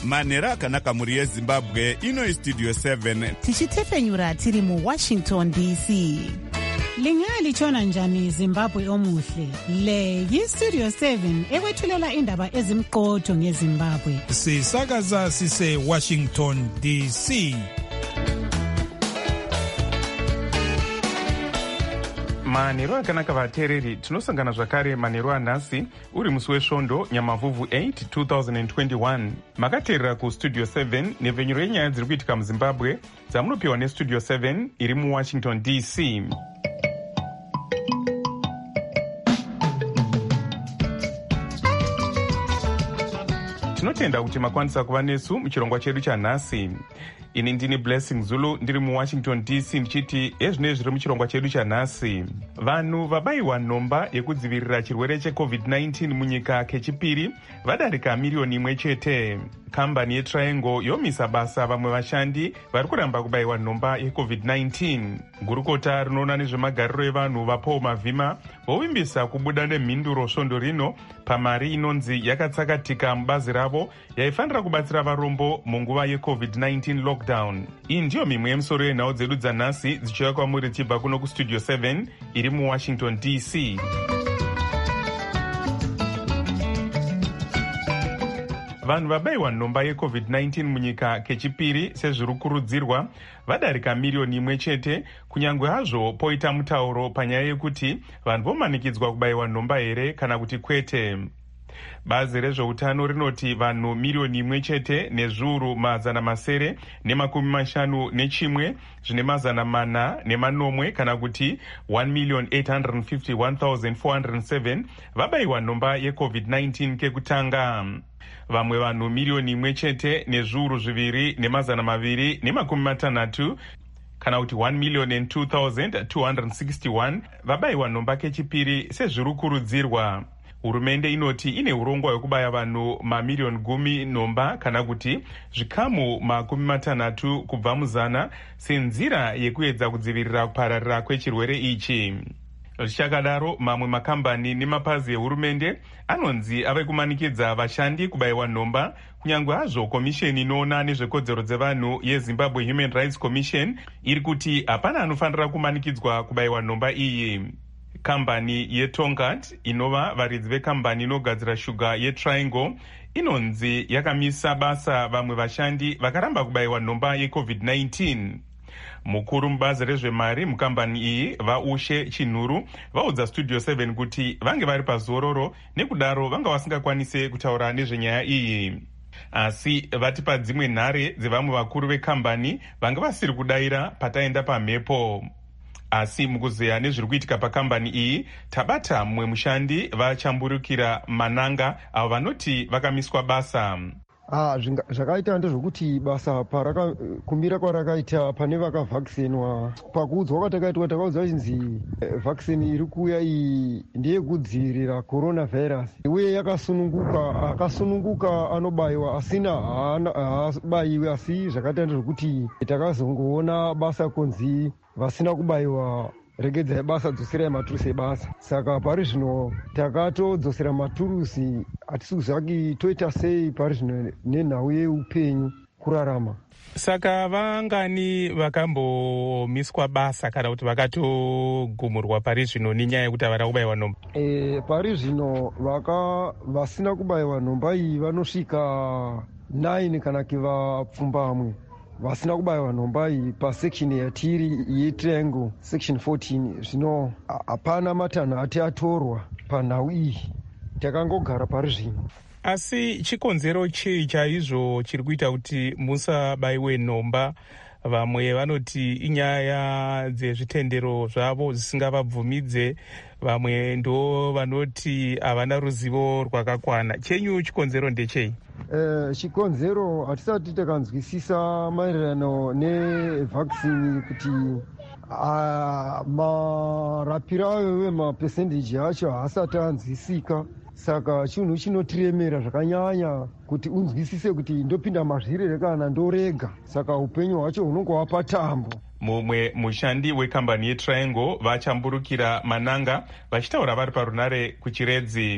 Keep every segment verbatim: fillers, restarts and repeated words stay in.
manhero akanaka mhuri yezimbabwe. Ino istudio seven tichitefenyura tiri muwashington D C. Lingalitshona njani Zimbabwe omuhle? Le yistudio seven ekwethulela indaba ezimqotho ngeZimbabwe. Sisakaza sise Washington D C. Manhero akanaka vateereri, tinosangana zvakare manhero anhasi uri musi wesvondo nyamavhuvhu eight twenty twenty-one. Makateerera kustudio seven nevhenyuro yenyaya dziri kuitika muZimbabwe dzamunopiwa nestudio seven iri muwashington D C. Tinotenda kuti makwanisa kuva nesu muchirongwa chedu chanhasi. Ini ndini Blessing Zulu ndiri muwashington D C ndichiti ezvinezvi zviri muchirongwa chedu chanhasi. Vanhu vabayiwa nhomba yekudzivirira chirwere checovid nineteen munyika kechipiri vadarika miriyoni imwe chete. Kambani yeTriangle yomisa basa vamwe vashandi vari kuramba kubayiwa nhomba yecovid nineteen. Gurukota rinoona nezvemagariro evanhu vaPaul Mavhima vovimbisa kubuda nemhinduro svondo rino pamari inonzi yakatsakatika mubazi ravo yaifanira kubatsira varombo munguva yecovid nineteen lockdown. Iyi ndiyo mimwe yemisoro yenhau dzedu dzanhasi dzichiuya kwamuri tichibva kuno kustudio seven iri muwashington D C. Vanhu vabayiwa nhomba yecovid nineteen munyika kechipiri sezviri kurudzirwa vadarika miriyoni imwe chete, kunyange hazvo poita mutauro panyaya yekuti vanhu vomanikidzwa kubayiwa nhomba here kana kuti kwete. Bazi rezveutano rinoti vanhu miriyoni imwe chete nezviuru mazana masere nemakumi mashanu nechimwe zvine mazana mana nemanomwe kana kuti one million eight hundred fifty-one thousand four hundred seven vabayiwa nhomba yecovid nineteen kekutanga. Vamwe vanhu miriyoni imwe chete nezviuru zviviri nemazana maviri nemakumi matanhatu kana kuti one million and two thousand two hundred sixty-one vabayiwa nhomba kechipiri sezviri kurudzirwa. Hurumende inoti ine urongwa hwekubaya vanhu mamiriyoni gumi nhomba kana kuti zvikamu makumi matanhatu kubva muzana senzira yekuedza kudzivirira kupararira kwechirwere ichi. Zvichakadaro, mamwe makambani nemapazi ehurumende anonzi ave kumanikidza vashandi kubayiwa nhomba, kunyange hazvo komisheni inoona nezvekodzero dzevanhu yeZimbabwe Human Rights Commission iri kuti hapana anofanira kumanikidzwa kubayiwa nhomba iyi. Kambani yeTongat inova varidzi vekambani inogadzira shuga yeTriangle inonzi yakamisa basa vamwe vashandi vakaramba kubayiwa nhomba yecovid nineteen. Mukuru mubazi rezvemari mukambani iyi vaUshe Chinhuru vaudza studio seven kuti vange vari pazororo nekudaro vanga vasingakwanise kutaura nezvenyaya iyi. Asi vati padzimwe nhare dzevamwe vakuru vekambani vanga vasiri kudayira pataenda pamhepo. Asi mukuzeya nezviri kuitika pakambani iyi tabata mumwe mushandi vachamburukira mananga avo vanoti vakamiswa basa. Ah, zvakaita ndezvokuti basa kumira kwarakaita pane vakavhakisinwa pakuudzwa kwatakaitwa takaudzwa chinzi vhakisini iri kuuya iyi ndeyekudzivirira coronavirus uye yakasununguka. Akasununguka anobayiwa asina haabayiwi. Asi zvakaita ndezvokuti takazongoona basa kunzi vasina kubayiwa regedzai basa, dzoserai maturusi ebasa. Saka pari zvino takatodzosera maturusi, hatisi kuzvaki toita sei pari zvino nenhau yeupenyu kurarama. Saka vangani vakambomiswa basa kana kuti vakatogumurwa pari zvino nenyaya yekuti havana kubayiwa nhomba? E, pari zvino vaka vasina kubayiwa nhomba iyi vanosvika nine kana kivapfumbamwe vasina kubayiwa nhomba iyi pasekshini yatiri yeTriangle section fourteen. Zvino hapana matanhatu atorwa panhau iyi, takangogara pari zvino. Asi chikonzero chii chaizvo chiri kuita kuti musabayiwe nhomba? Vamwe vanoti inyaya dzezvitendero zvavo zvisingavabvumidze, vamwe ndo vanoti havana ruzivo rwakakwana. Chenyu chikonzero ndechei? Uh, chikonzero hatisati takanzwisisa maererano nevhakisini kuti uh, marapiro ayo wemapesendeji acho haasati anzwisika. Saka chinhu chinotiremera zvakanyanya kuti unzwisise kuti ndopinda mazvirere kana ndorega. Saka upenyu hwacho hunonge hwapa tambo. Mumwe mushandi wekambani yeTriangle vachamburukira mananga vachitaura vari parunare kuchiredzi.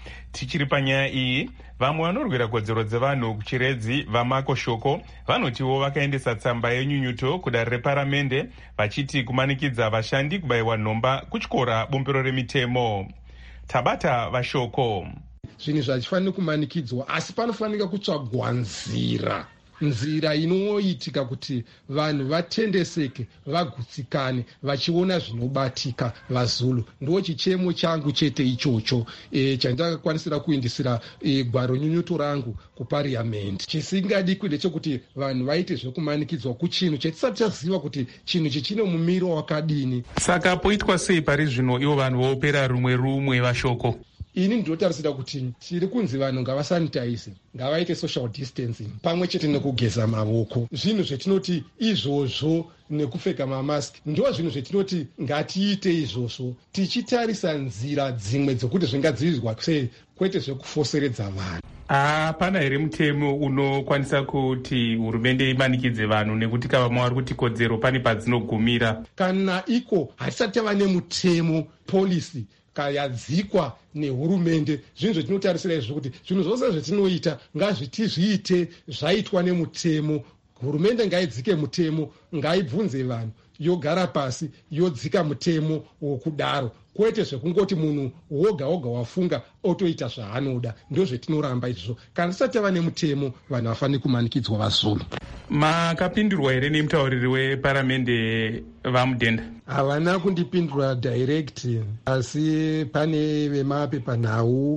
Tichiri panyaya iyi, vamwe vanorwira kodzero dzevanhu kuchiredzi vaMako Shoko vanotiwo vakaendesa tsamba yenyunyuto kudare reparamende vachiti kumanikidza vashandi kubayiwa nhomba kutyora bumbiro remitemo. Tabata vaShoko: zvinhu zvachifanira kumanikidzwa, asi panofanika kutsvagwa nzira nzira inoitika kuti vanhu vatendeseke, vagutsikane, vachiona zvinobatika vaZulu. Ndo chichemo changu chete ichocho e, chandakakwanisira kuindisira e, gwaro nyunyuto rangu kupariamendi. Chisingadi kude chekuti vanhu vaite zvekumanikidzwa kuchinhu chetisati taziva kuti chinhu chichine mumiro wakadini. Saka poitwa sei pari zvino ivo vanhu vopera rumwe rumwe vaShoko? Ini ndinotarisira kuti tiri kunzi vanhu ngavasanitize, ngavaite social distancing pamwe chete nekugeza mavoko. Zvinhu zvetinoti izvozvo nekupfeka mamaski ndo zvinhu zvetinoti ngatiite izvozvo, tichitarisa nzira dzimwe dzokuti zvingadzivirirwa sei, kwete zvekufoseredza vanhu. Hapana here mutemo unokwanisa kuti hurumende imanikidze vanhu, nekuti kavamwe vari kuti kodzero pane padzinogumira? Kana iko hatisati tava nemutemo polisi kayadzikwa nehurumende, zvinhu zvetinotarisira izvo kuti zvinhu zvose zvetinoita ngazvitizviite zvaitwa nemutemo. Hurumende ngaidzike mutemo, ngaibvunze vanhu, yogara pasi yodzika mutemo wokudaro, kwete zvekungoti munhu woga woga wafunga otoita zvaanoda. Ndo zvetinoramba izvo. Kana tisati tava nemutemo, vanhu vafanira kumanikidzwa vaZulu. Makapindurwa here nemutauriri weparamende vaMudhenda? Havana kundipindura direct, asi pane vemapepanhau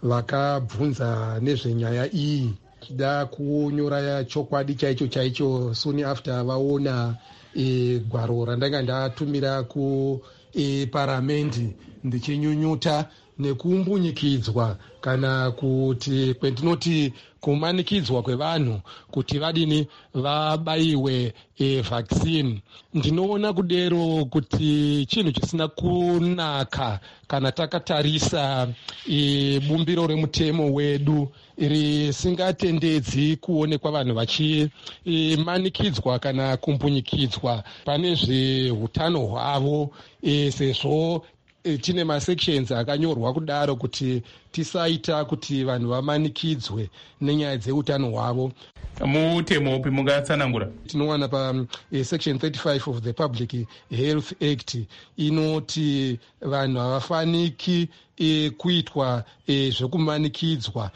vakabvunza nezvenyaya iyi, chida kunyora chokwadi chaicho chaicho soon after vaona e, gwaro randanga ndatumira ku e, paramendi ndichinyunyuta nekumbunyikidzwa kana kuti kwendinoti kumanikidzwa kwevanhu kuti vadini vabayiwe e, vaccine. Ndinoona kudero kuti chinhu chisina kunaka kana takatarisa e, bumbiro remutemo wedu risingatendedzi kuonekwa vanhu vachimanikidzwa kana kumbunyikidzwa pane zveutano hwavo, e, sezvo e, tine masections akanyorwa kudaro kuti tisaita kuti vanhu vamanikidzwe nenyaya dzeutano hwavo. Mutemo upi mungatsanangura? Tinowana pa e, section thirty-five of the Public Health Act inoti vanhu havafaniki e, kuitwa e, zvekumanikidzwa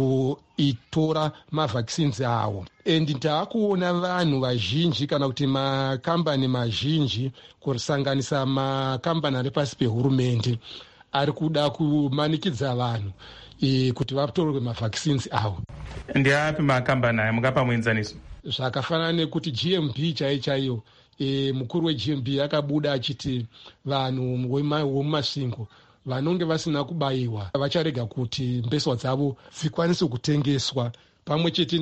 kuitora mavaccines avo. And ndaakuona vanhu vazhinji kana kuti makambani mazhinji kusanganisa makambani ari pasi pehurumende ari kuda kumanikidza vanhu e, kuti vatorwe mavaccines avo. Ndiapi makambani aya mungapa muenzaniso? Zvakafanana nekuti G M B chaiyo chaiyo, e, mukuru we-G M B akabuda achiti vanhu vomumasvingo vanonge vasina kubayiwa vacharega kuti mbeswa dzavo dzikwanise kutengeswa, pamwe chete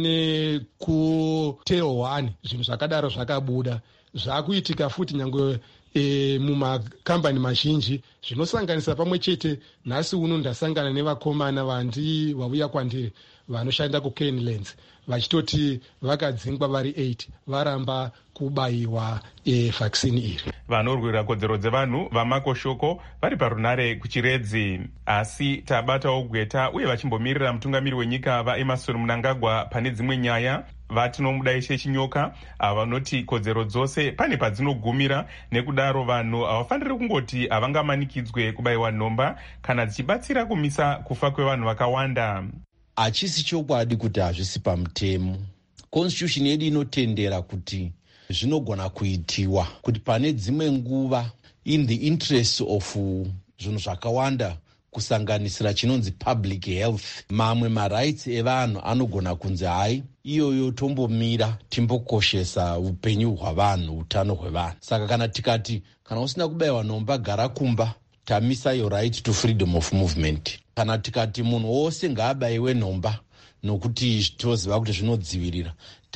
nekuteho one. Zvinhu zvakadaro zvakabuda zvakuitika futi nyangwe e, mumakambani mazhinji zvinosanganisa pamwe chete. Nhasi uno ndasangana nevakomana vandi vauya kwandiri vanoshanda kuCanlands vachitoti vakadzingwa vari eight varamba kubayiwa e, vaccine iri. Vanorwira kodzero dzevanhu vaMako Shoko vari parunare kuchiredzi, asi tabatawo gweta uye vachimbomirira mutungamiri wenyika vaEmmerson Mnangagwa pane dzimwe nyaya. Vatinomuda Ishe Chinyoka vanoti kodzero dzose pane padzinogumira, nekudaro vanhu havafaniri kungoti havangamanikidzwe kubayiwa nhomba kana dzichibatsira kumisa kufa kwevanhu vakawanda. Hachisi chokwadi kuti hazvisi pamutemo. Constitution yedu inotendera kuti zvinogona kuitiwa, kuti pane dzimwe nguva in the interest of zvinhu zvakawanda kusanganisira chinonzi public health, mamwe marights evanhu anogona kunzi hai iyoyo tombomira timbokoshesa upenyu hwavanhu, utano hwevanhu. Saka kana tikati kana usina kubayiwa nhomba gara kumba, tamisa your right to freedom of movement. Kana tikati munhu wose ngaabayiwe nhomba nokuti toziva kuti zvinodzivirira,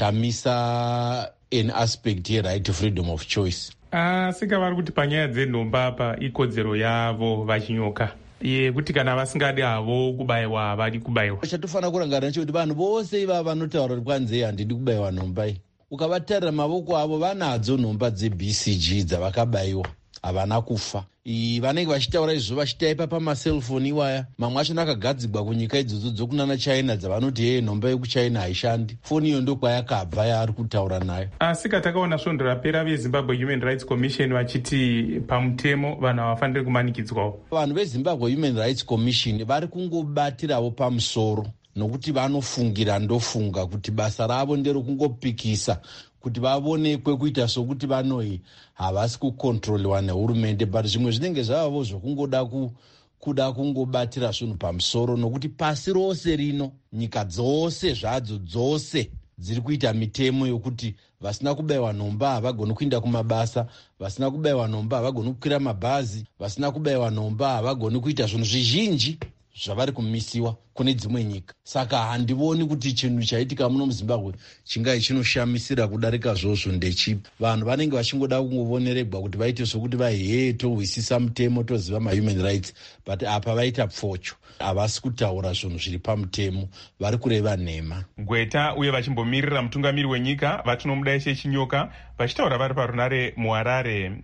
tamisa an aspect ye-right to freedom of choice. Asi kavari kuti panyaya dzenhomba apa ikodzero yavo vaChinyoka yekuti kana vasingadi havo kubayiwa havadi kubayiwa. Chatofanira kurangana nacho kuti vanhu vose ivava vanotaura kuti kwanzi handidi kubayiwa nhomba iyi, ukavatarira mavoko avo vanadzo nhomba dze-B C G dzavakabayiwa. havana kufa. Vanenge vachitaura izvo vachitaipa pamaselfoni iwaya, mamwe acho akagadzigwa kunyika idzodzo dzokunana China dzavanoti hei nhomba yekuchina haishandi. Foni iyo ndokwayakabva yaari kutaura nayo. Asi katakaona svondo rapera veZimbabwe Human Rights Commission vachiti pamutemo vanhu havafaniri kumanikidzwawo. Vanhu veZimbabwe Human Rights Commission vari kungobatirawo pamusoro, nokuti vanofungira ndofunga kuti basa ravo nderokungopikisa kuti vavonekwe kuita sokuti vanoi havasi kukontroliwa nehurumende, but zvimwe zvinenge zvavavo zvokungoda ku kuda kungobatira zvinhu pamusoro, nokuti pasi rose rino nyika dzose zvadzo dzose dziri kuita mitemo yokuti vasina kubayiwa nhomba havagoni kuinda kumabasa, vasina kubayiwa nhomba havagoni kukwira mabhazi, vasina kubayiwa nhomba havagoni kuita zvinhu zvizhinji zvavari kumisiwa kune dzimwe nyika. Saka handivoni kuti chinhu chaitika muno muZimbabwe chingai chinoshamisira kudarika zvozvo ndechipi. Vanhu vanenge vachingoda kungovoneregwa kuti vaite sokuti vaihe tohwisisa mutemo toziva mahuman rights, but apa vaita pfocho, havasi kutaura zvinhu zviri pamutemo, vari kureva nhema. Gweta uye vachimbomirira mutungamiri wenyika vatinomuda Ishe Chinyoka vachitaura vari parunare muHarare.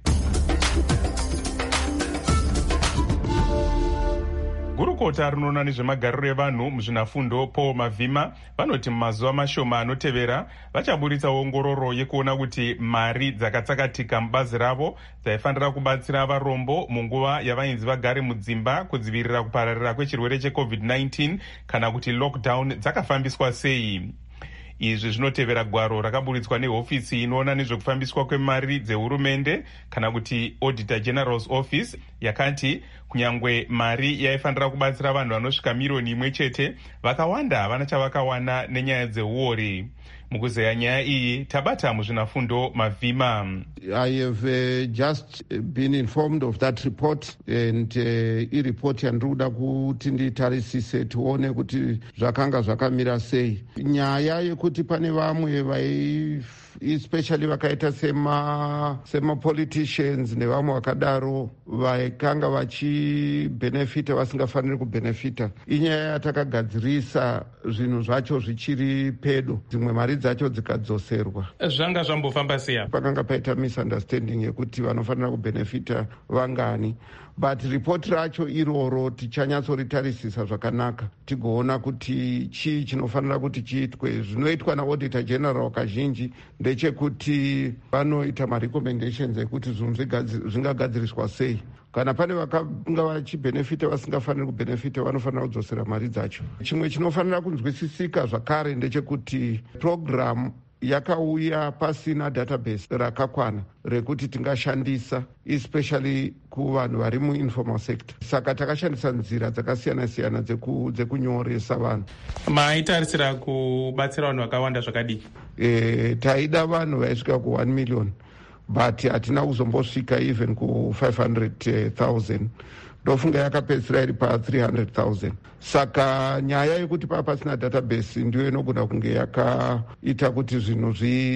Gurukota rinoona nezvemagariro evanhu muzvinafundo Paul Mavhima vanoti mumazuva mashoma anotevera vachaburitsa ongororo yekuona kuti mari dzakatsakatika mubazi ravo dzaifanira kubatsira varombo munguva yavainzi vagare mudzimba kudzivirira kupararira kwechirwere checovid nineteen kana kuti lockdown dzakafambiswa sei. Izvi zvinotevera gwaro rakaburitswa nehofisi inoona nezvekufambiswa kwemari dzehurumende kana kuti Auditor General's Office yakati kunyangwe mari yaifanira kubatsira vanhu vanosvika miriyoni imwe chete, vakawanda havana chavakawana nenyaya dzeuori. Mukuzeya nyaya iyi tabata muzvinafundo Mavhima. I have uh, just been informed of that report and uh, i report yandikuda kuti nditarisise tione kuti zvakanga zvakamira sei. Nyaya yekuti pane vamwe vai especially vakaita sema sema politicians nevamwe vakadaro vaikanga vachibenefita vasingafaniri kubenefita, inyaya yatakagadzirisa zvinhu zvacho zvichiri pedo, dzimwe mari dzacho dzikadzoserwa. Zvanga zvambofamba sei? Pakanga paita misunderstanding yekuti vanofanira kubenefita vangani, but report racho iroro tichanyatsoritarisisa zvakanaka tigoona kuti chii chinofanira kuti chiitwe. Zvinoitwa naAuditor General kazhinji ndechekuti vanoita marecommendations ekuti zvinhu zvingagadziriswa sei. Kana pane vakanga vachibenefita vasingafaniri kubenefita vanofanira kudzosera mari dzacho. Chimwe chinofanira kunzwisisika zvakare ndechekuti program yakauya pasina database rakakwana rekuti tingashandisa especially kuvanhu vari muinformal sector. Saka takashandisa nzira dzakasiyana-siyana dzekunyoresa vanhu. Maitarisira kubatsira vanhu vakawanda zvakadii? E, taida vanhu vaisvika ku one million but hatina kuzombosvika even ku five hundred thousand. Ndofunga yakapedzisira iri pa three hundred thousand. Saka nyaya yekuti papa pasina database ndiyo inogona kunge yakaita kuti zvinhu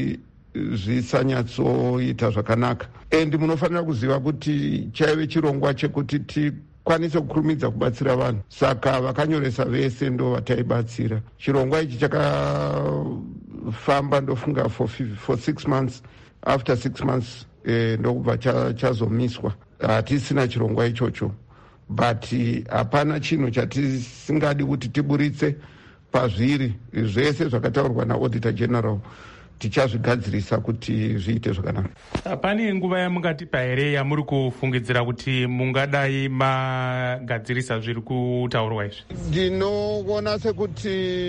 zvisanyatsoita zvakanaka. And munofanira kuziva kuti chaive chirongwa chekuti tikwanise kukurumidza kubatsira vanhu, saka vakanyoresa vese ndo vataibatsira. Chirongwa ichi chakafamba ndofunga for, for six months. After six months eh, ndokubva chazomiswa. Hatisina chirongwa ichocho, but hapana chinhu chatisingadi kuti tiburitse pazviri. Zvese zvakataurwa naAuditor General tichazvigadzirisa kuti zviite zvakanaka. Pane nguva yamungatipa here yamuri kufungidzira kuti mungadai magadzirisa zviri kutaurwa izvi? Ndinoona sekuti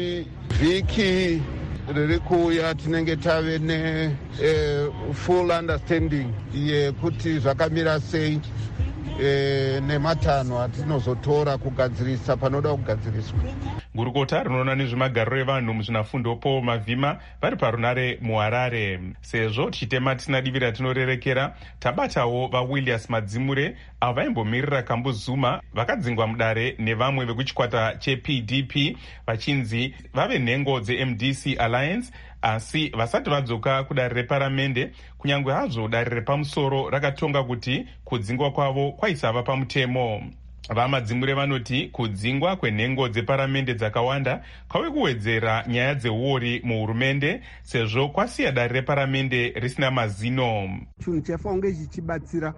vhiki riri kuuya tinenge tave ne uh, full understanding yekuti zvakamira sei e, nematanho atinozotora kugadzirisa panoda kugadziriswa. Gurukota rinoona nezvemagariro evanhu muzvinafundo Paul Mavhima vari parunare muHarare. Sezvo tichitema tisina divi ratinorerekera, tabatawo vaWilliams Madzimure avo vaimbomirira Kambu Zuma vakadzingwa mudare nevamwe vekuchikwata cheP D P vachinzi vave nhengo dzeM D C Alliance, asi vasati vadzoka kudare reparamende, kunyange hazvo dare repamusoro rakatonga kuti kudzingwa kwavo kwaisava pamutemo. Vamadzimure vanoti kudzingwa kwenhengo dzeparamende dzakawanda kwave kuwedzera nyaya dzeuori muhurumende sezvo kwasiya dare reparamende risina mazino. Chinhu chafanira kunge chichibatsira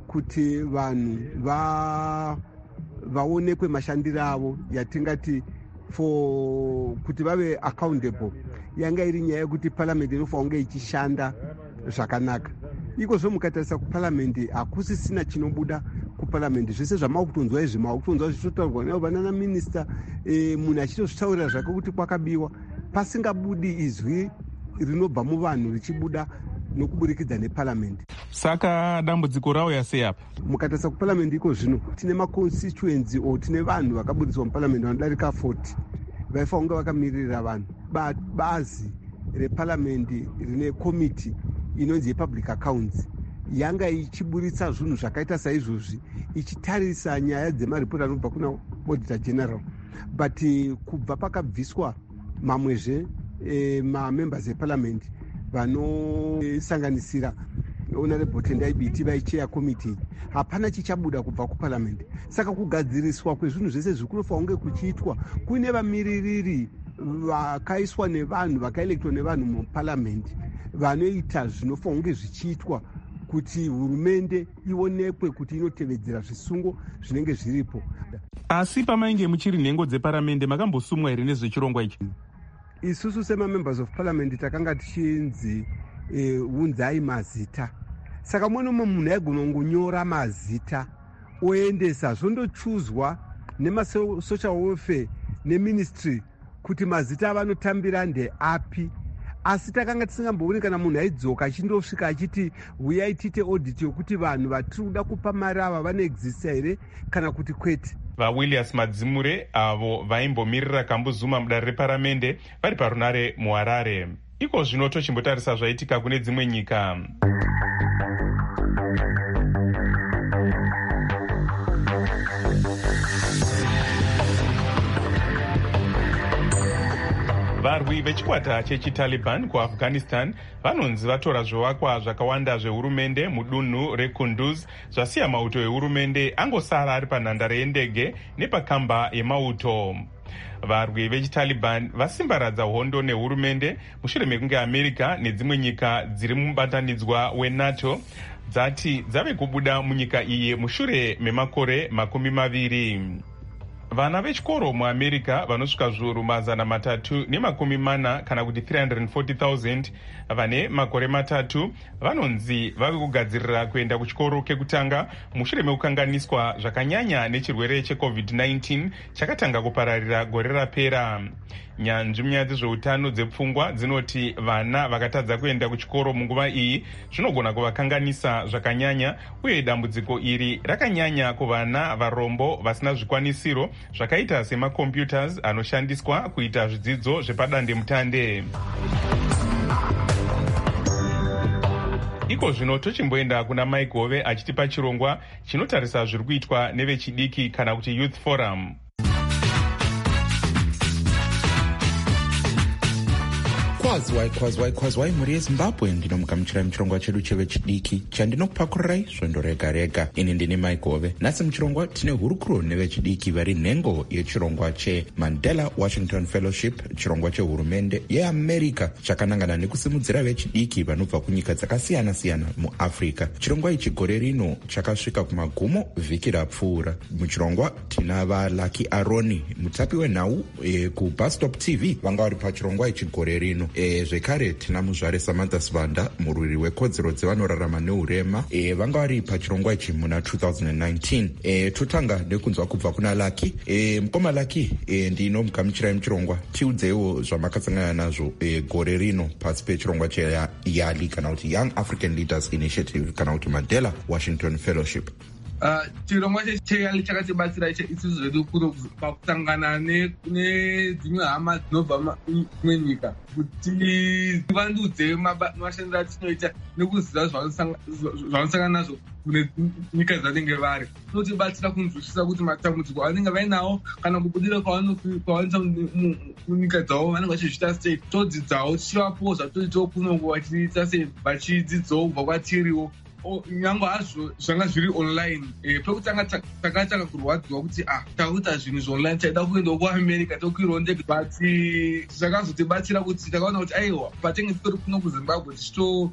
kuti vanhu va vaonekwe mashandiro avo yatingati for kuti vave accountable yanga iri nyaya yekuti parliament inofanira kunge ichishanda zvakanaka. Ikozvo mukatarisa kuparliament hakusisina chinobuda kuparliament. Zvese zvamakutonzwa izvi makutonzwa zvichitaurwa navo vanana minista e, munhu achitozvitaurira zvake kuti kwakabiwa pasingabudi izwi rinobva muvanhu richibuda nokuburikidza neparliament. Saka dambudziko rauya sei apa? Mukatarisa kuparliament iko zvino tine maconstituency o tine vanhu vakaburiswa muparliament vanodarika forty vaifanira kunge vakamirira vanhu. Bazi reparliament rine committee inonzi yepublic accounts yanga ichiburitsa zvinhu zvakaita saizvozvi ichitarisa nyaya dzemaripoti anobva kuna auditor general, but kubva pakabviswa mamwezve e, mamembers eparliament vanosanganisira honorable Tendai Biti vaicheya committee, hapana chichabuda kubva kuparliament. Saka kugadziriswa kwezvinhu zvese zviri kunofanira kunge kuchiitwa kune vamiririri vakaiswa nevanhu vakaelektwa nevanhu muparliament vanoita zvinofanira kunge zvichiitwa kuti hurumende ionekwe kuti inotevedzera zvisungo zvinenge zviripo. Asi pamainge muchiri nhengo dzeparamende makambosumwa here nezvechirongwa ichi? Isusu sema-members of parliament takanga tichinzi e, unzai mazita. Saka mwana munhu aigona kungonyora mazita oendesa zvondochuzwa nemasocial welfare neministry kuti mazita avanotambira ndeapi. Asi takanga tisingambooni kana munhu aidzoka achindosvika achiti uyai tiite audit yokuti vanhu vatiri kuda kupa mari ava vanoexista here kana kuti kwete. VaWilliams Madzimure avo vaimbomirira Kambu Zuma mudare reparamende vari parunare muHarare. Iko zvino tochimbotarisa zvaitika kune dzimwe nyika. Varwi vechikwata chechitaliban kuAfghanistan vanonzi vatora zvivakwa zvakawanda zvehurumende mudunhu reKunduz zvasiya mauto ehurumende angosara ari panhandare yendege nepakamba yemauto. Varwi vechitaliban vasimbaradza hondo nehurumende mushure mekunge America nedzimwe nyika dziri mubatanidzwa weNATO dzati dzave kubuda munyika iyi mushure memakore makumi maviri. Vana vechikoro muAmerica vanosvika zviuru mazana matatu nemakumi mana kana kuti three hundred forty thousand vane makore matatu vanonzi vave kugadzirira kuenda kuchikoro kekutanga mushure mekukanganiswa zvakanyanya nechirwere checovid nineteen chakatanga kupararira gore rapera. Nyanzvi munyaya dzezveutano dzepfungwa dzinoti vana vakatadza kuenda kuchikoro munguva iyi zvinogona kuvakanganisa zvakanyanya, uye dambudziko iri rakanyanya kuvana varombo vasina zvikwanisiro zvakaita semacomputers anoshandiswa kuita zvidzidzo zvepadandemutande. Iko zvino tochimboenda kuna Mike Hove achitipa chirongwa chinotarisa zviri kuitwa nevechidiki kana kuti Youth Forum. kwazwai kwazwai kwazwai mhuri yezimbabwe, ndinomugamuchirai muchirongwa chedu chevechidiki chandinokupakurai svondo rega rega. Ini ndini Mike Hove. Nhasi muchirongwa tine hurukuro nevechidiki vari nhengo yechirongwa cheMandela Washington Fellowship, chirongwa chehurumende yeAmerica chakanangana nekusimudzira vechidiki vanobva kunyika dzakasiyana siyana muAfrica. Chirongwa ichi gore rino chakasvika kumagumo vhiki rapfuura. Muchirongwa tina vaLucky Aroni, mutapi wenhau e, kuBusstop T V vanga vari pachirongwa ichi gore rino. E, zvekare tina muzvare Samantha Svanda, murwiri wekodzero dzevanorarama neurema, e, vanga vari pachirongwa ichi muna two thousand nineteen. E, totanga nekunzwa kubva kuna Lucky. E, mukoma Lucky, e, ndinomugamuchirai muchirongwa, tiudzeiwo zvamakasangana nazvo e, gore rino pasi pechirongwa cheYALI kana kuti Young African Leaders Initiative kana kuti Mandela Washington Fellowship. Uh, chirongwa cheyali chakatibatsira isusu zvedu pakutangana nedzimwe hama dzinobva kumwe nyika kuti tivandudze mashandiro atinoita nekuziva zvavanosangana nazvo kune nyika dzanenge vari. Inotibatsira kunzwisisa kuti matambudziko avanenge vainawo kana kubudira kwavanoita munyika dzavo vanenge vachizviita sei, todzidzawo tichivapoza toti tokunongo vachiita sei vachidzidzawo kubva kwatiriwo. Nyange hazvo zvanga zviri online, pekutanga takatanga kurwadziwa kuti ah takuita zvinhu zveonline taida kuendawo kuAmerica tokwirawo ndege, but zvakazotibatsira kuti takaona kuti aiwa patinge titori kuno kuZimbabwe tichito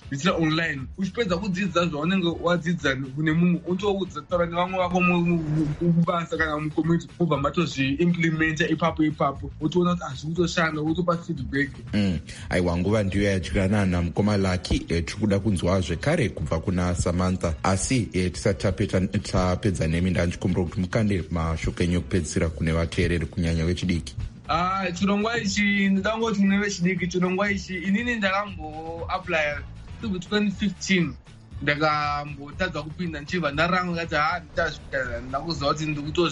zvichira online. Uchipedza kudzidza zvaunenge wadzidza kune mumwe unotoudza taura nevamwe vako mubasa kana mucommunity, mobva matozviimplementa ipapo ipapo, utoona kuti hazviri kutoshanda, utopa feedback. Aiwa, nguva ndiyo yadyanana mukoma Lucky. tiri kuda kunzwa zvekare kubva kuna Samantha, asi tisati tapedza nemi ndanchikumbira kuti mukande mashoko enyu ekupedzisira kune vateereri kunyanya vechidiki. Ah, chirongwa ichi ndangoti kune vechidiki, chirongwa ichi inini ndakamboapply twenty fifteen, ndakambotadza kupinda ndichibva ndaranga ngati ha nditazvika ndakuziva kuti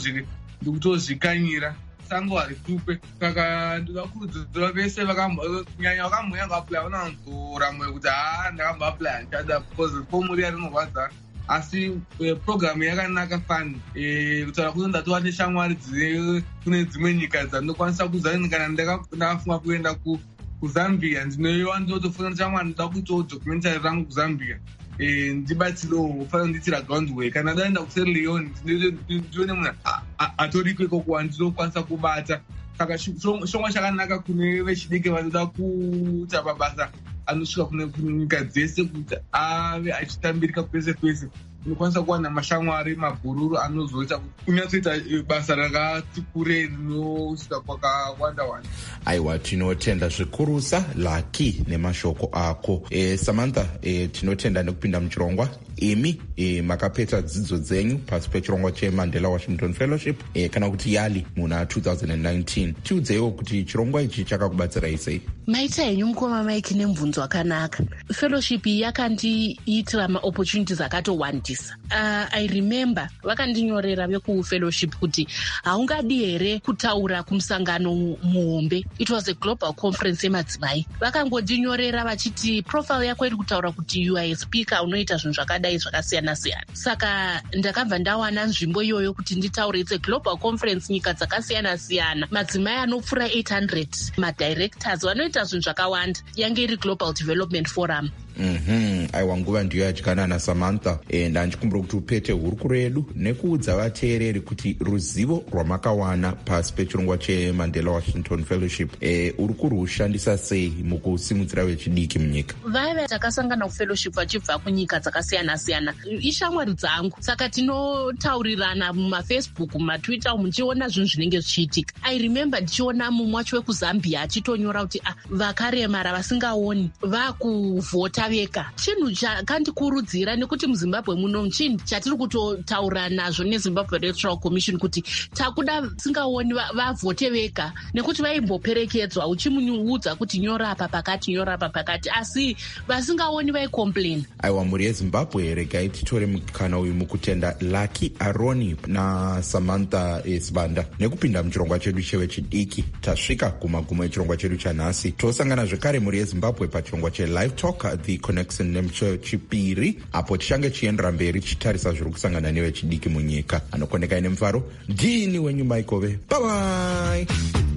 ndikutozvikanyira sango hari tupe. Saka ndikakurudzira vese kunyanya vakambonya kuapply vananzoramwe kuti ha ndakamboapply ndichada because fomu riya rinorwadza. Asi programu yakanaka fani kutaura kuti ndatova neshamwari dzine kune dzimwe nyika dzandinokwanisa kuzani kana ndakafunga kuenda kuzambia ndinoiwa ndinotofuna neshamwari ndoda kuitawo documentary rangu kuzambia ndibatsirewo fanira nditira groundwork. Kana ndaenda kusierra leone ndione munhu atori ikoko kuwa ndinokwanisa kubata. Saka shongwa chakanaka kune vechidiki vanoda kuita mabasa anosvika kune nyika dzese kuti ave achitambirika kwese kwese. Unokwanisa kuwana mashamwari mabhururu anozoita kunyatsoita basa rakati kure rinosvika kwakawanda wanda. Aiwa, tinotenda zvikurusa Lucky nemashoko ako. E, Samantha, e, tinotenda nekupinda muchirongwa. Imi e, makapedza dzidzo dzenyu pasi pechirongwa cheMandela Washington Fellowship e, kana kuti YALI muna two thousand nineteen. Tiudzewo kuti chirongwa ichi chakakubatsirai sei? Maita henyu mukoma Mike nemubvunzo wakanaka. Fellowship yakandiitira maopportunities akatowandisa. Uh, I remember vakandinyorera vekufellowship kuti haungadi here kutaura kumusangano muhombe. It was a global conference yemadzimai. Vakangondinyorera vachiti profile yako iri kutaura kuti you are a speaker unoita zvinhu zvakadai zvakasiyana siyana. Saka ndakabva ndawana nzvimbo iyoyo kuti nditaure. It's a global conference, nyika dzakasiyana siyana, madzimai anopfuura eight hundred, madirectors vanoita zvinhu zvakawanda. Yange iri Global Development Forum. Mhm, aiwa, nguva ndiyo yadyanana Samantha. E, ndanchikumbira kuti upete hurukuro yedu nekuudza vateereri kuti ruzivo rwamakawana pasi pechirongwa cheMandela Washington Fellowship e, uri kurwushandisa sei mukusimudzira vechidiki munyika. Vaiva takasangana kufellowship vachibva kunyika dzakasiyana siyana ishamwari dzangu, saka tinotaurirana mumafacebook, mumatwitter, muchiona zvinhu zvinenge zvichiitika. I remember ndichiona mumwe wacho wekuzambia achitonyora kuti ah, vakaremara vasingaoni vakuvhota veka. Chinhu chakandikurudzira nekuti muZimbabwe muno chinhu chatiri kutotaura nazvo neZimbabwe Electoral Commission kuti takuda singaoni vavhote veka, nekuti vaimboperekedzwa uchimuudza kuti nyora apa pakati nyora apa pakati, asi vasingaoni vaicomplain. Aiwa, muri yeZimbabwe regai titore mukana uyu mukutenda Lucky Aroni na Samantha Sibanda nekupinda muchirongwa chedu chevechidiki. Tasvika kumagumo echirongwa chedu chanhasi. Tosangana zvekare muri yeZimbabwe pachirongwa cheLive Talk The Connection nemucho chipiri, apo tichange chiendera mberi chitarisa zviri kusangana nevechidiki munyika. Anokoneka ine mufaro, ndini wenyu Maikove. Bye bye.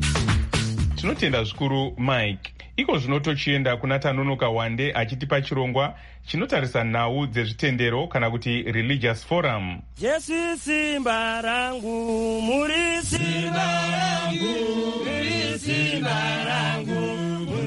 Tinotenda zvikuru Mike. Iko zvinotochienda kuna Tanonoka Wande achitipa chirongwa chinotarisa nhau dzezvitendero kana kuti religious forum. Jesu simba rangu, muri simba rangu, muri simba rangu.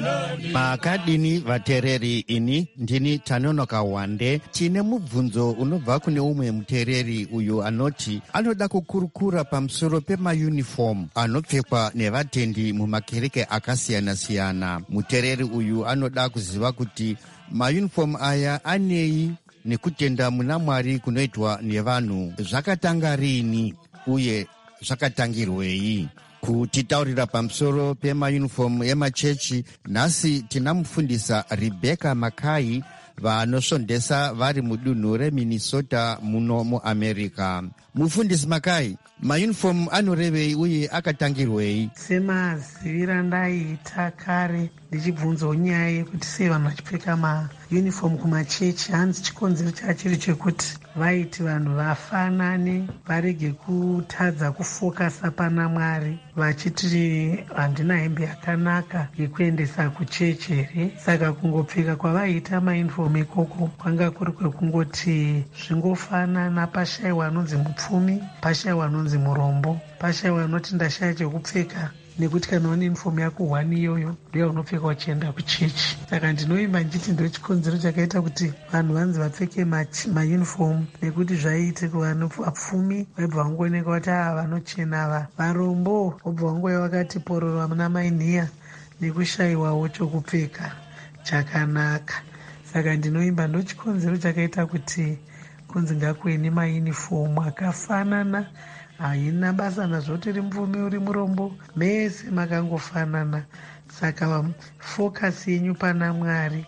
Makadini vatereri, ini ndini Tanonoka Wande. Tine mubvunzo unobva kune umwe mutereri uyu anoti anoda kukurukura pamusoro pemauniform anopfekwa nevatendi mumakereke akasiyana siyana. Mutereri uyu anoda kuziva kuti mauniform aya anei nekutenda muna Mwari kunoitwa nevanhu zvakatanga rini uye zvakatangirwei. Kutitaurira pamusoro pemauniform yemachechi nhasi tina mufundisa Rebecca Makai vanosvondesa vari mudunhu reMinnesota muno muAmerica. Mufundisi Makai, mauniform anorevei uye akatangirwei? Semazivira ndaita kare ndichibvunzawo nyaya yekuti sei vanhu vachipfeka mauniform kumachechi, hanzi chikonzero chachiri chekuti vaiti vanhu vafanane, varege kutadza kufokasa pana Mwari, vachiti handina hembe yakanaka yekuendesa kuchechi here. Saka kungopfeka kwavaiita mauniform ikoko kwanga kuri kwekungoti zvingofanana, pashayiwa anonzi mupfumi, pashayiwa anonzi murombo, pashayiwa anoti ndashaya chekupfeka, nekuti kana une unifomu yako one iyoyo ndoya unopfeka uchienda kuchechi. Saka ndinoimba ndichiti ndo chikonzero chakaita kuti vanhu vanzi vapfeke maunifomu, nekuti zvaiite vapfumi vaibva vangooneka kuti ava vanochena ava varombo, vobva vangoya vakati pororo muna mainhiya nekushayiwawo chokupfeka chakanaka. Saka ndinoimba ndo chikonzero chakaita kuti kunzi ngakuve nemaunifomu akafanana, haina basa nazvo tiri mupfumi uri murombo, mese makangofanana. Saka fokasi yenyu pana Mwari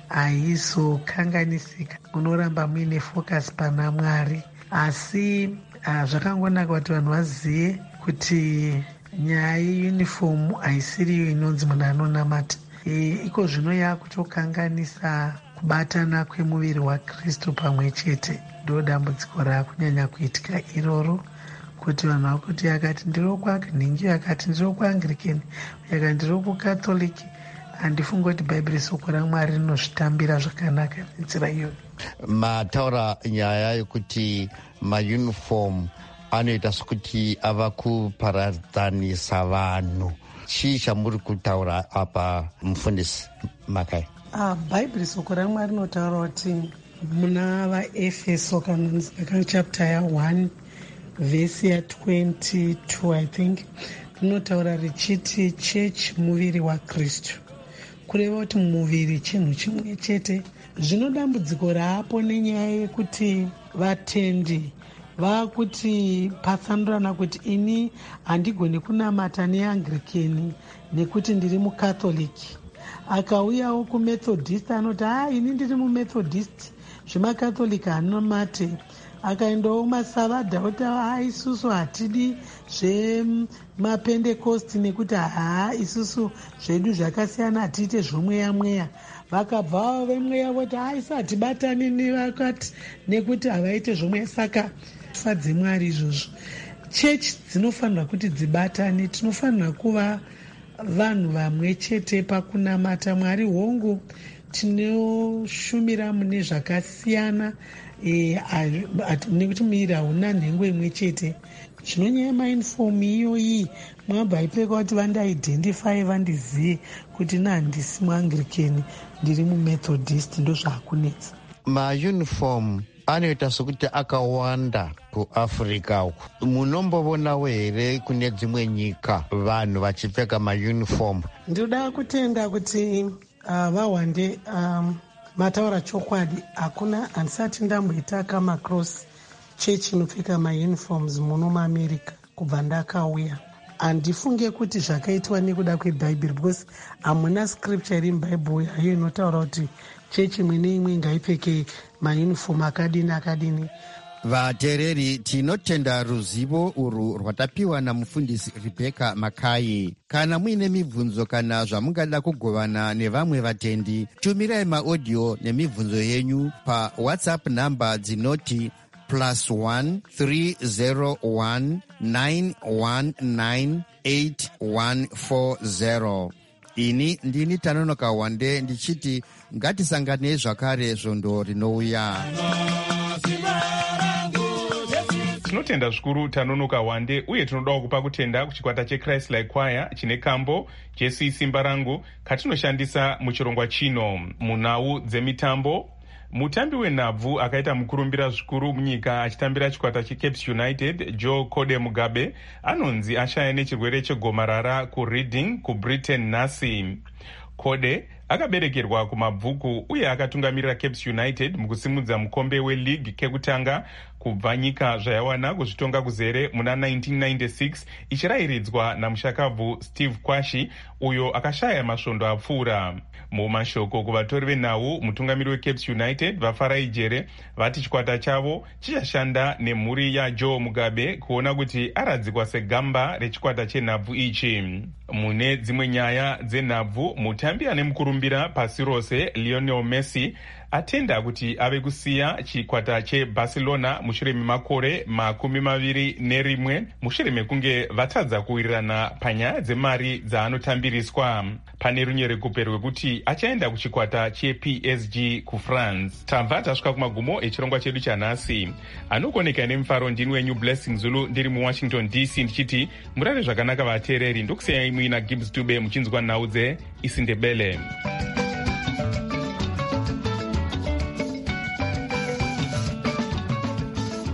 haizokanganisika, munoramba muine fokasi pana Mwari. Asi zvakangonaka kuti vanhu vazive kuti nyaya yeunifomu haisiriyo inonzi munhu anonamata. E, iko zvino yakutokanganisa kubatana kwemuviri waKristu pamwe chete. Ndo dambudziko rakunyanya kuitika iroro, kuti vanhu vakuti akati ndiro kwaNhingi, akati ndiro kwaAngirikeni, akati ndiro kuKatholiki. Handifungi kuti Bhaibheri soko raMwari rinozvitambira zvakanaka nenzira iyoyo. Mataura nyaya yekuti maunifomu anoita sekuti ava kuparadzanisa vanhu. Chii chamuri kutaura apa mufundisi Makai? Ah, Bhaibheri soko raMwari rinotaura kuti muna vaEfeso kana chapter ya one vhesi ya twenty-two I think, rinotaura richiti chechi muviri waKristu, kureva kuti muviri chinhu chimwe chete. Zvino dambudziko raapo nenyaya yekuti vatendi vakuti patsanurana kuti ini handigoni kunamata neAngirikeni nekuti ndiri muKatholiki. Akauyawo kuMethodist anoti ha ini ndiri muMethodist, zvemaKatholiki hanomate. Akaendawo masavadha kuti ha isusu hatidi zvemapendekosti nekuti ha isusu zvedu zvakasiyana, hatiite zvomweya mweya. Vakabvawo vemweya voti ha isu hatibatani nevakati nekuti havaite zvomweya. Saka fadze Mwari izvozvo. Chechi dzinofanirwa kuti dzibatane, tinofanirwa kuva vanhu vamwe chete pakunamata Mwari. Hongu tinoshumira mune zvakasiyana, e, nekuti muviri hauna nhengo imwe chete. Zvinonyaya maunifomu iyoyi mwabva ipfeka kuti vandaidentify vandizive kuti nahandisi muAngirikeni, ndiri muMethodist, ndo zvaakunetsa. Maunifomu anoita sekuti akawanda kuAfrica uku. Munombovonawo here kune dzimwe nyika vanhu vachipfeka maunifomu? Ndinoda kutenda kuti uh, vawande um, mataura chokwadi. Hakuna, handisati ndamboita kamacross chechi inopfeka mauniforms muno muAmerica kubva ndakauya. Handifunge kuti zvakaitwa nekuda kweBhaibheri, because hamuna scripture iri mubhaibheri hayo inotaura kuti chechi imwe neimwe ngaipfeke maunifomu akadini akadini. Vateereri, tinotenda ruzivo urwu rwatapiwa namufundisi Rebecca Makai. Kana muine mibvunzo kana zvamungada kugovana nevamwe vatendi, tumirai maaudio nemibvunzo yenyu pa WhatsApp namba dzinoti plus one three zero one nine one nine eight one four zero. Ini ndini Tanonoka Wande ndichiti ngatisangane zvakare zvondo rinouya. Tinotenda zvikuru Tanonoka Wande, uye tinodawo kupa kutenda kuchikwata cheChrist Like Choir chine kambo Jesu Simba Rangu katinoshandisa muchirongwa chino. Munhau dzemitambo, mutambi wenhabvu akaita mukurumbira zvikuru munyika achitambira chikwata cheCapes United, Joe Code Mugabe, anonzi ashaya nechirwere chegomarara kuReading kuBritain nhasi. Code akaberekerwa kumabvuku uye akatungamirira Capes United mukusimudza mukombe weLeague kekutanga kubva nyika zvayawana kuzvitonga kuzere muna nineteen ninety-six ichirayiridzwa namushakabvu Steve Kwashi uyo akashaya masvondo apfuura. Mumashoko kuvatori venhau, mutungamiri weCapes United vafarai jere vati chikwata chavo chichashanda nemhuri yaJoe Mugabe kuona kuti aradzikwa segamba rechikwata chenhabvu ichi. Mune dzimwe nyaya dzenhabvu, mutambi ane mukurumbira pasi rose Lionel Messi atenda kuti ave kusiya chikwata chebarcelona mushure memakore makumi maviri nerimwe mushure mekunge vatadza kuwirirana panyaya dzemari dzaanotambiriswa. Pane runyerekupe rwekuti achaenda kuchikwata cheP S G kuFrance. Tamva tasvika kumagumo echirongwa chedu chanhasi. Anokoneka nemufaro ndini wenyu Blessing Zulu ndiri muWashington D C ndichiti murare zvakanaka vateereri. Ndokusiyai muina Gibbs Dube muchinzwa nhau dze Isindebele.